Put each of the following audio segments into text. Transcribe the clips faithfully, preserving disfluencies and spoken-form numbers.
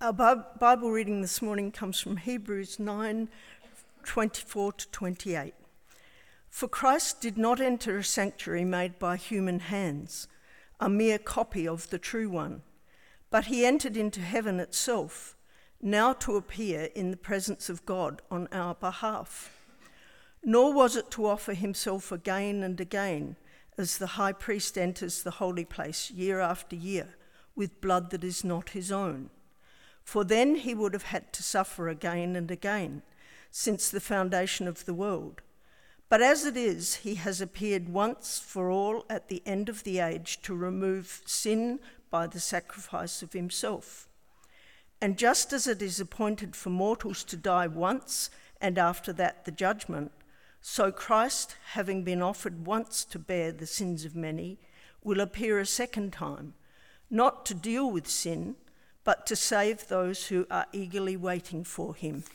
Our Bible reading this morning comes from Hebrews nine, twenty-four to twenty-eight. For Christ did not enter a sanctuary made by human hands, a mere copy of the true one, but he entered into heaven itself, now to appear in the presence of God on our behalf. Nor was it to offer himself again and again, as the high priest enters the holy place year after year, with blood that is not his own. For then he would have had to suffer again and again, since the foundation of the world. But as it is, he has appeared once for all at the end of the age to remove sin by the sacrifice of himself. And just as it is appointed for mortals to die once, and after that the judgment, so Christ, having been offered once to bear the sins of many, will appear a second time, not to deal with sin, but to save those who are eagerly waiting for him.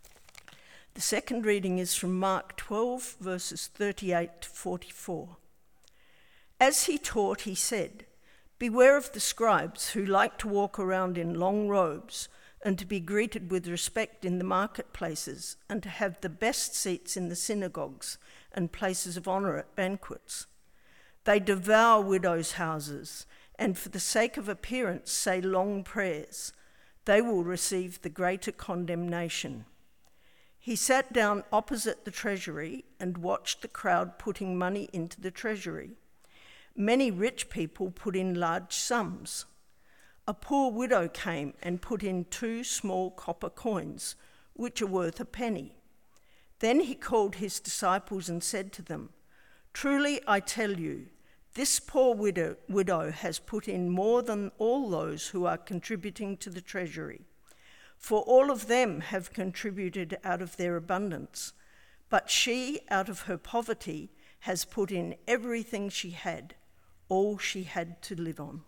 The second reading is from Mark twelve, verses thirty-eight to forty-four. As he taught, he said, "Beware of the scribes who like to walk around in long robes and to be greeted with respect in the marketplaces and to have the best seats in the synagogues and places of honor at banquets. They devour widows' houses and for the sake of appearance say long prayers. They will receive the greater condemnation." He sat down opposite the treasury and watched the crowd putting money into the treasury. Many rich people put in large sums. A poor widow came and put in two small copper coins, which are worth a penny. Then he called his disciples and said to them, "Truly I tell you, this poor widow, widow has put in more than all those who are contributing to the treasury. For all of them have contributed out of their abundance, but she, out of her poverty, has put in everything she had, all she had to live on."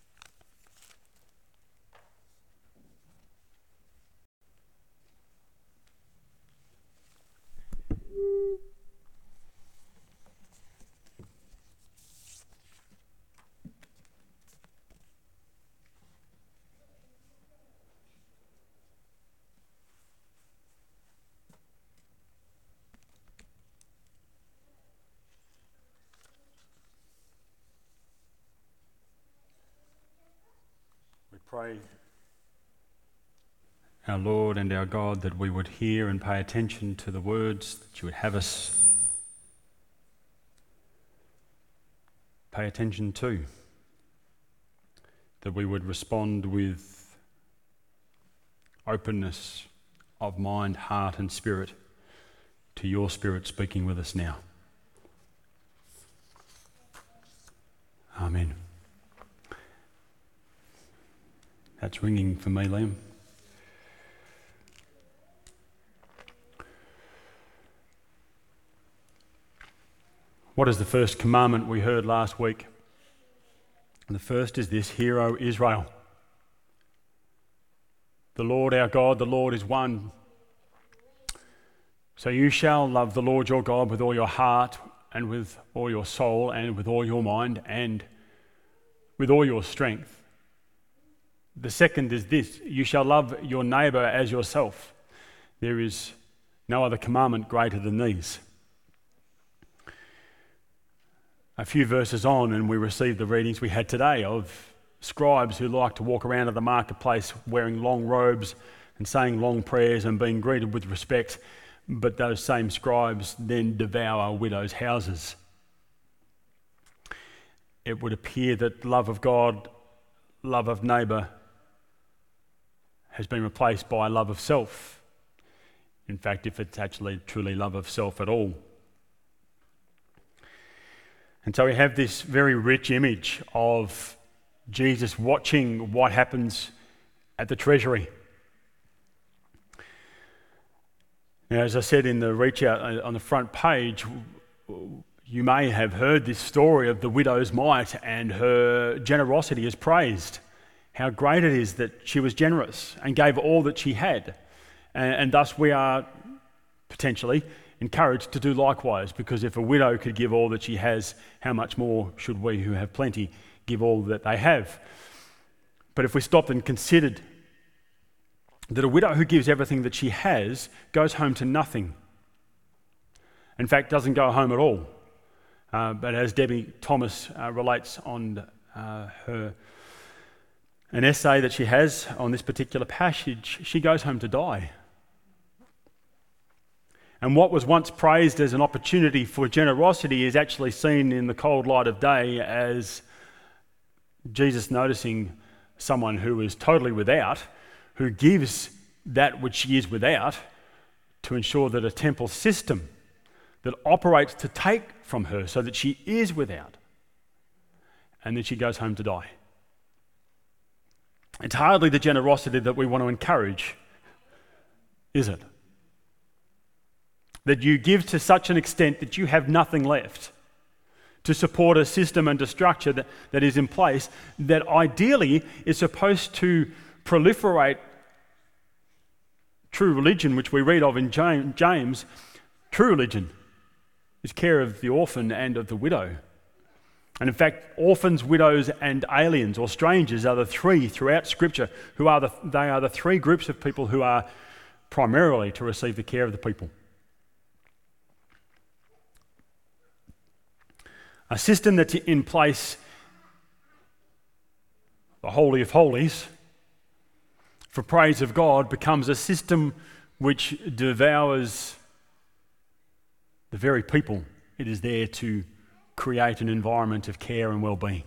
Pray, our Lord and our God, that we would hear and pay attention to the words that you would have us pay attention to, that we would respond with openness of mind, heart and spirit to your Spirit speaking with us now. Amen. That's ringing for me, Liam. What is the first commandment we heard last week? The first is this: Hear, O Israel. The Lord our God, the Lord is one. So you shall love the Lord your God with all your heart and with all your soul and with all your mind and with all your strength. The second is this: you shall love your neighbour as yourself. There is no other commandment greater than these. A few verses on and we receive the readings we had today of scribes who like to walk around at the marketplace wearing long robes and saying long prayers and being greeted with respect, but those same scribes then devour widows' houses. It would appear that love of God, love of neighbour, has been replaced by love of self. In fact, if it's actually truly love of self at all. And so we have this very rich image of Jesus watching what happens at the treasury. Now, as I said in the reach out on the front page, you may have heard this story of the widow's mite, and her generosity is praised. How great it is that she was generous and gave all that she had. And, and thus we are potentially encouraged to do likewise, because if a widow could give all that she has, how much more should we who have plenty give all that they have? But if we stopped and considered that a widow who gives everything that she has goes home to nothing. In fact, doesn't go home at all. Uh, but as Debbie Thomas uh, relates on uh, her an essay that she has on this particular passage, she goes home to die. And what was once praised as an opportunity for generosity is actually seen in the cold light of day as Jesus noticing someone who is totally without, who gives that which she is without to ensure that a temple system that operates to take from her so that she is without. And then she goes home to die. It's hardly the generosity that we want to encourage, is it? That you give to such an extent that you have nothing left to support a system and a structure that, that is in place that ideally is supposed to proliferate true religion, which we read of in James. True religion is care of the orphan and of the widow. And in fact, orphans, widows, and aliens or strangers are the three throughout Scripture who are the, they are the three groups of people who are primarily to receive the care of the people. A system that's in place, the Holy of Holies, for praise of God, becomes a system which devours the very people it is there to create an environment of care and well-being.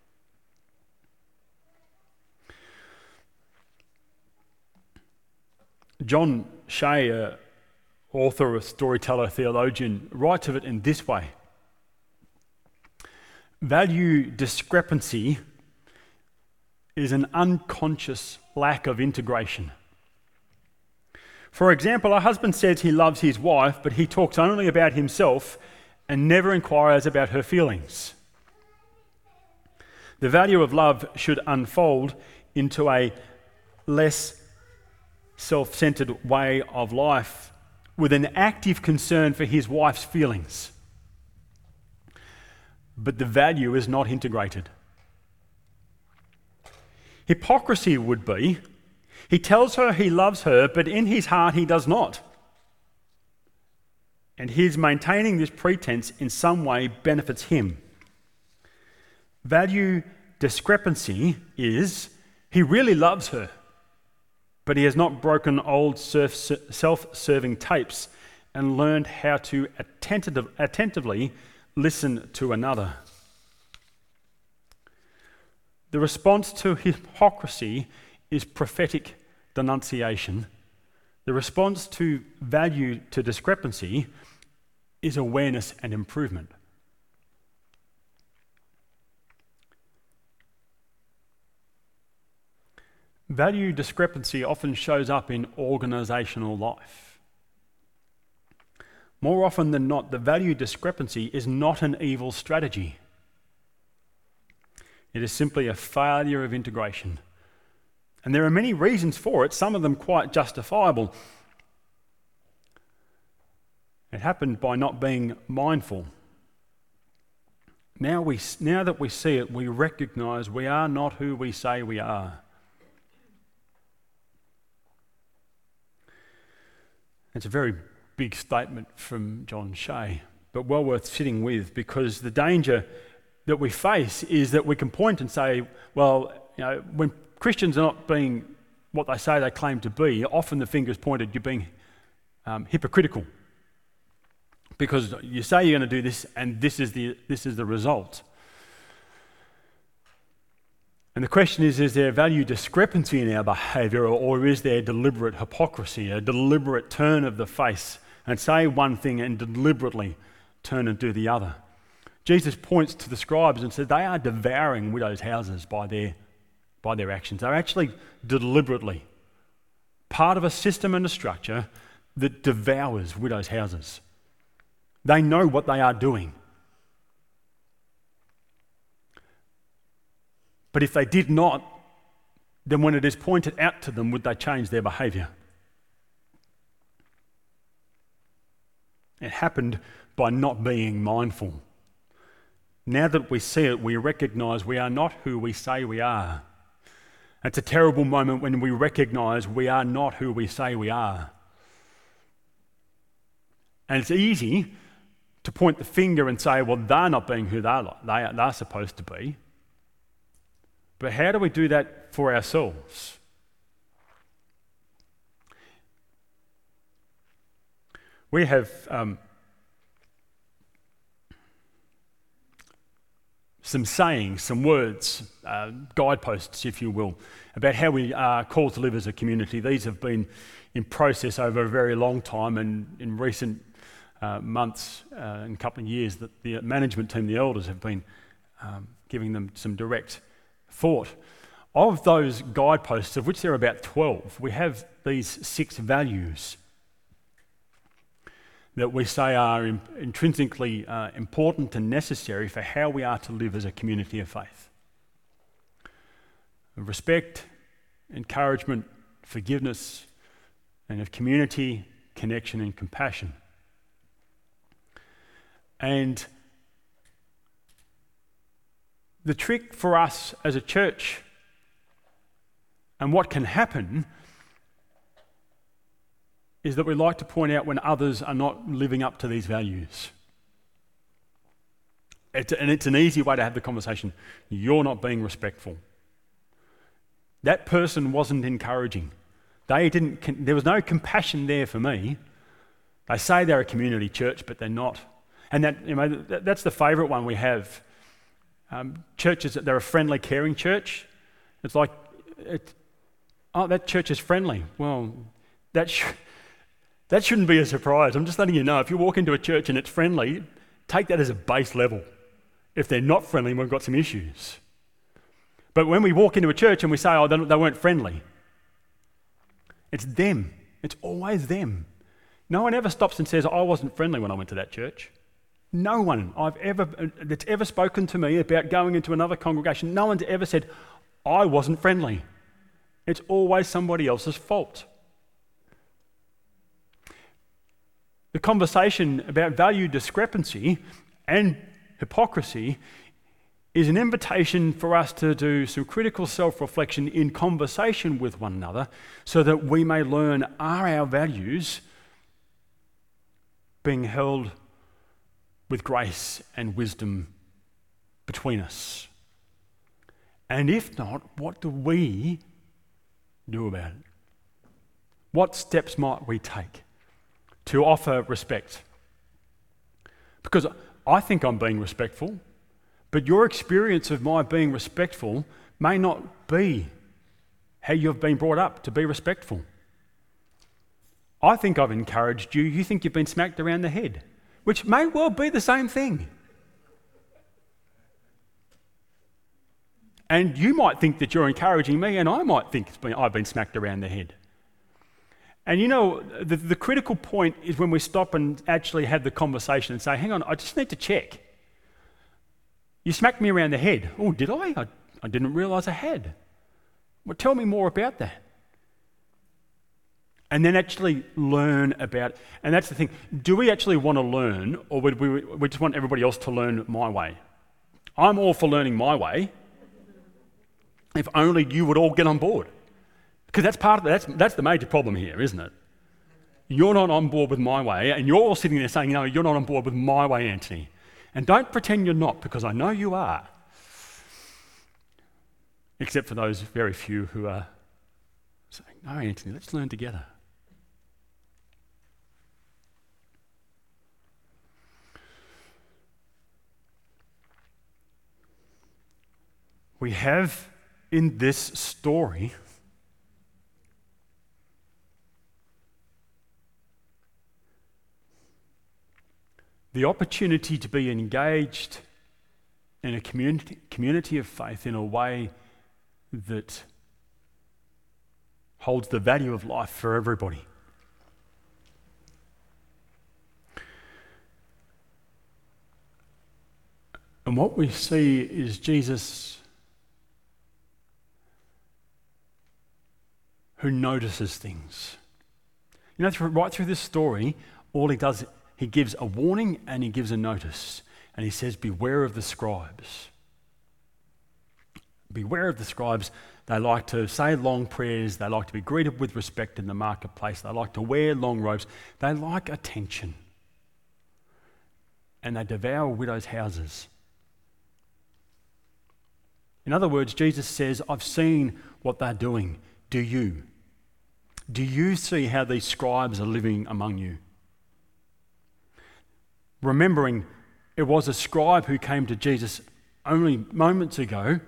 John Shea, uh, author, storyteller, theologian, writes of it in this way. Value discrepancy is an unconscious lack of integration. For example, a husband says he loves his wife, but he talks only about himself and never inquires about her feelings. The value of love should unfold into a less self-centered way of life with an active concern for his wife's feelings. But the value is not integrated. Hypocrisy would be, he tells her he loves her, but in his heart he does not. And his maintaining this pretense in some way benefits him. Value discrepancy is, he really loves her, but he has not broken old self-serving tapes and learned how to attentive, attentively listen to another. The response to hypocrisy is prophetic denunciation. The response to value to discrepancy is awareness and improvement. Value discrepancy often shows up in organisational life. More often than not, the value discrepancy is not an evil strategy. It is simply a failure of integration. And there are many reasons for it, some of them quite justifiable. It happened by not being mindful. Now, we, now that we see it, we recognise we are not who we say we are. It's a very big statement from John Shea, but well worth sitting with, because the danger that we face is that we can point and say, well, you know, when Christians are not being what they say they claim to be, often the finger's pointed, you're being um, hypocritical. Because you say you're going to do this, and this is the this is the result. And the question is, is there value discrepancy in our behaviour, or is there deliberate hypocrisy, a deliberate turn of the face, and say one thing and deliberately turn and do the other? Jesus points to the scribes and says they are devouring widows' houses by their, by their actions. They're actually deliberately part of a system and a structure that devours widows' houses. They know what they are doing. But if they did not, then when it is pointed out to them, would they change their behaviour? It happened by not being mindful. Now that we see it, we recognise we are not who we say we are. It's a terrible moment when we recognize we are not who we say we are. And it's easy to point the finger and say, well, they're not being who they're, like, they are, they're supposed to be. But how do we do that for ourselves? We have um, some sayings, some words, uh, guideposts, if you will, about how we are called to live as a community. These have been in process over a very long time, and in recent uh, months uh, and couple of years that the management team, the elders, have been um, giving them some direct thought. Of those guideposts, of which there are about twelve, we have these six values that we say are in, intrinsically uh, important and necessary for how we are to live as a community of faith. Of respect, encouragement, forgiveness, and of community, connection, and compassion. And the trick for us as a church, and what can happen, is that we like to point out when others are not living up to these values. It's, and it's an easy way to have the conversation. You're not being respectful. That person wasn't encouraging. They didn't. There was no compassion there for me. They say they're a community church, but they're not. And that, you know, that, that's the favourite one we have. Um, churches, they're a friendly, caring church. It's like, it, oh, that church is friendly. Well, that. Sh- That shouldn't be a surprise. I'm just letting you know, if you walk into a church and it's friendly, take that as a base level. If they're not friendly, we've got some issues. But when we walk into a church and we say, oh, they weren't friendly, it's them. It's always them. No one ever stops and says, I wasn't friendly when I went to that church. No one I've ever that's ever spoken to me about going into another congregation, no one's ever said, I wasn't friendly. It's always somebody else's fault. The conversation about value discrepancy and hypocrisy is an invitation for us to do some critical self-reflection in conversation with one another so that we may learn, are our values being held with grace and wisdom between us? And if not, what do we do about it? What steps might we take to offer respect? Because I think I'm being respectful, but your experience of my being respectful may not be how you've been brought up to be respectful. I think I've encouraged you, you think you've been smacked around the head, which may well be the same thing. And you might think that you're encouraging me, and I might think it's been, I've been smacked around the head. And you know, the, the critical point is when we stop and actually have the conversation and say, hang on, I just need to check. You smacked me around the head. Oh, did I? I, I didn't realise I had. Well, tell me more about that. And then actually learn about it. And that's the thing. Do we actually want to learn, or would we, we just want everybody else to learn my way? I'm all for learning my way, if only you would all get on board. Because that's part of it. That's, that's the major problem here, isn't it? You're not on board with my way, and you're all sitting there saying, no, you're not on board with my way, Anthony. And don't pretend you're not, because I know you are. Except for those very few who are saying, no, Anthony, let's learn together. We have in this story the opportunity to be engaged in a community, community of faith in a way that holds the value of life for everybody. And what we see is Jesus who notices things. You know, through, right through this story, all he does, he gives a warning and he gives a notice. And he says, beware of the scribes. Beware of the scribes. They like to say long prayers. They like to be greeted with respect in the marketplace. They like to wear long robes. They like attention. And they devour widows' houses. In other words, Jesus says, I've seen what they're doing. Do you? Do you see how these scribes are living among you? Remembering it was a scribe who came to Jesus only moments ago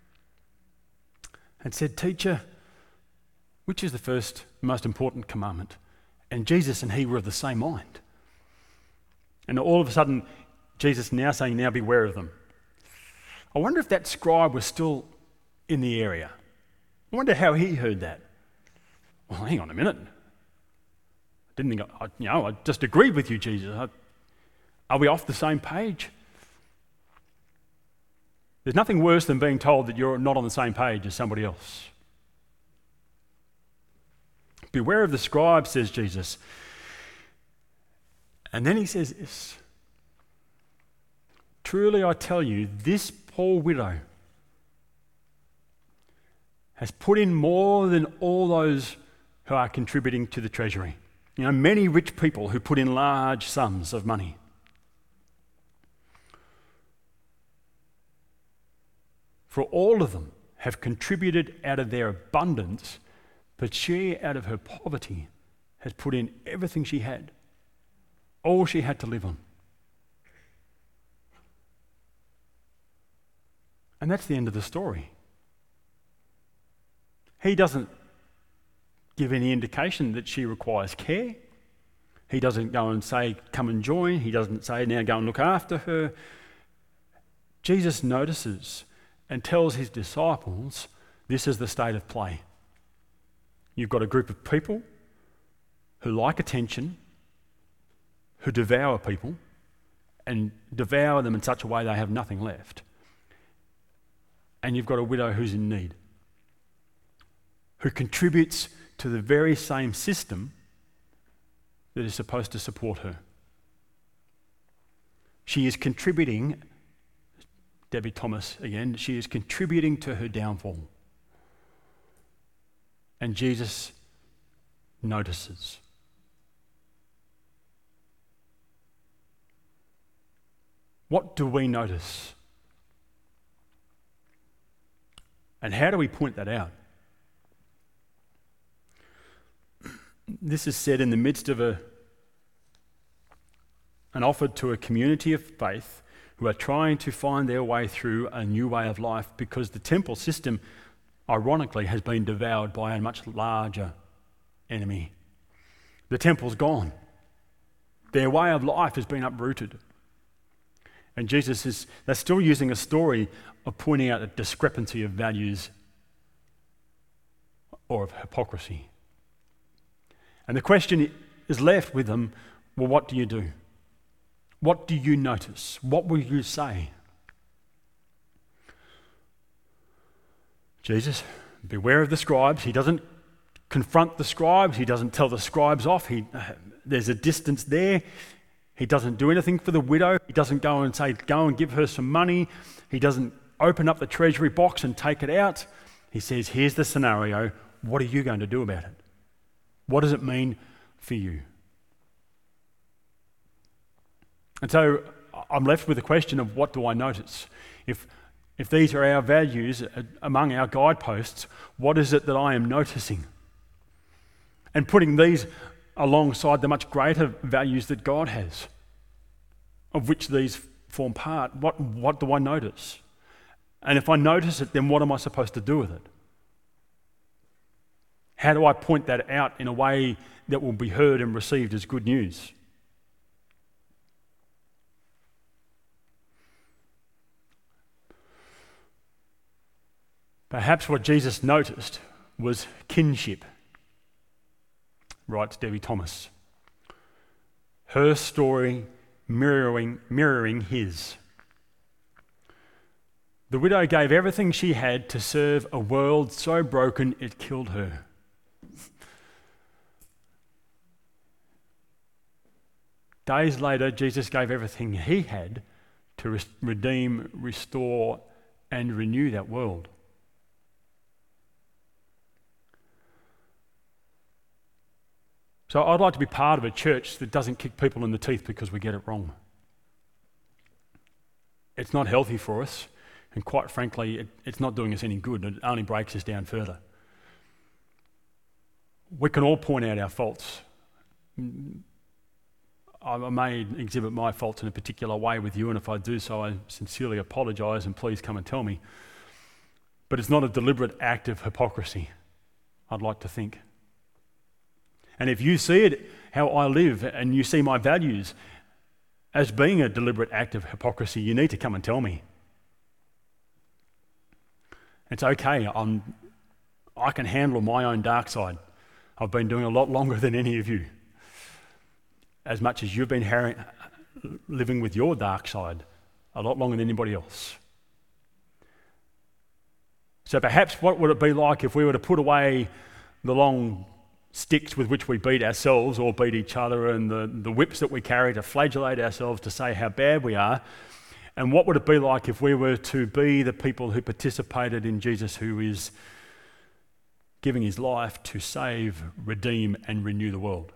and said, Teacher, which is the first, most important commandment? And Jesus and he were of the same mind. And all of a sudden, Jesus now saying, now beware of them. I wonder if that scribe was still in the area. I wonder how he heard that. Well, hang on a minute. I didn't think, I, you know, I just agreed with you, Jesus. I, are we off the same page? There's nothing worse than being told that you're not on the same page as somebody else. Beware of the scribe, says Jesus. And then he says this. Truly I tell you, this poor widow has put in more than all those who are contributing to the treasury. You know, many rich people who put in large sums of money. For all of them have contributed out of their abundance, but she, out of her poverty, has put in everything she had, all she had to live on. And that's the end of the story. He doesn't give any indication that she requires care. He doesn't go and say, come and join. He doesn't say, now go and look after her. Jesus notices and tells his disciples, this is the state of play. You've got a group of people who like attention, who devour people, and devour them in such a way they have nothing left. And you've got a widow who's in need, who contributes to the very same system that is supposed to support her. She is contributing, Debbie Thomas again, she is contributing to her downfall. And Jesus notices. What do we notice? And how do we point that out? This is said in the midst of a, an offer to a community of faith who are trying to find their way through a new way of life, because the temple system, ironically, has been devoured by a much larger enemy. The temple's gone. Their way of life has been uprooted. And Jesus is, they're still using a story of pointing out a discrepancy of values or of hypocrisy. And the question is left with them, well, what do you do? What do you notice? What will you say? Jesus, beware of the scribes. He doesn't confront the scribes. He doesn't tell the scribes off. He, uh, there's a distance there. He doesn't do anything for the widow. He doesn't go and say, go and give her some money. He doesn't open up the treasury box and take it out. He says, here's the scenario. What are you going to do about it? What does it mean for you? And so I'm left with the question of, what do I notice? If, if these are our values among our guideposts, what is it that I am noticing? And putting these alongside the much greater values that God has, of which these form part, what, what do I notice? And if I notice it, then what am I supposed to do with it? How do I point that out in a way that will be heard and received as good news? Perhaps what Jesus noticed was kinship, writes Debbie Thomas. Her story mirroring, mirroring his. The widow gave everything she had to serve a world so broken it killed her. Days later, Jesus gave everything he had to redeem, restore, and renew that world. So I'd like to be part of a church that doesn't kick people in the teeth because we get it wrong. It's not healthy for us, and quite frankly, it, it's not doing us any good. It only breaks us down further. We can all point out our faults. I may exhibit my faults in a particular way with you, and if I do so, I sincerely apologise, and please come and tell me. But it's not a deliberate act of hypocrisy, I'd like to think. And if you see it, how I live, and you see my values as being a deliberate act of hypocrisy, you need to come and tell me. It's okay, I'm, I can handle my own dark side. I've been doing a lot longer than any of you. As much as you've been har- living with your dark side, a lot longer than anybody else. So perhaps what would it be like if we were to put away the long sticks with which we beat ourselves or beat each other, and the, the whips that we carry to flagellate ourselves to say how bad we are, and what would it be like if we were to be the people who participated in Jesus, who is giving his life to save, redeem, and renew the world?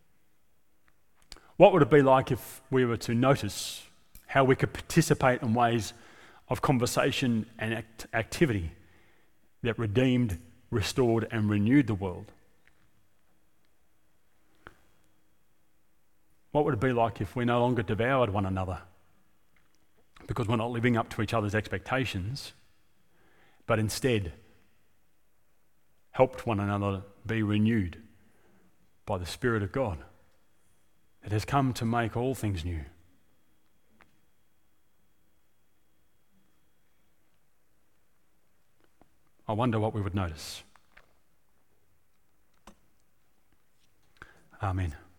What would it be like if we were to notice how we could participate in ways of conversation and act- activity that redeemed, restored, and renewed the world? What would it be like if we no longer devoured one another because we're not living up to each other's expectations, but instead helped one another be renewed by the Spirit of God that has come to make all things new? I wonder what we would notice. Amen.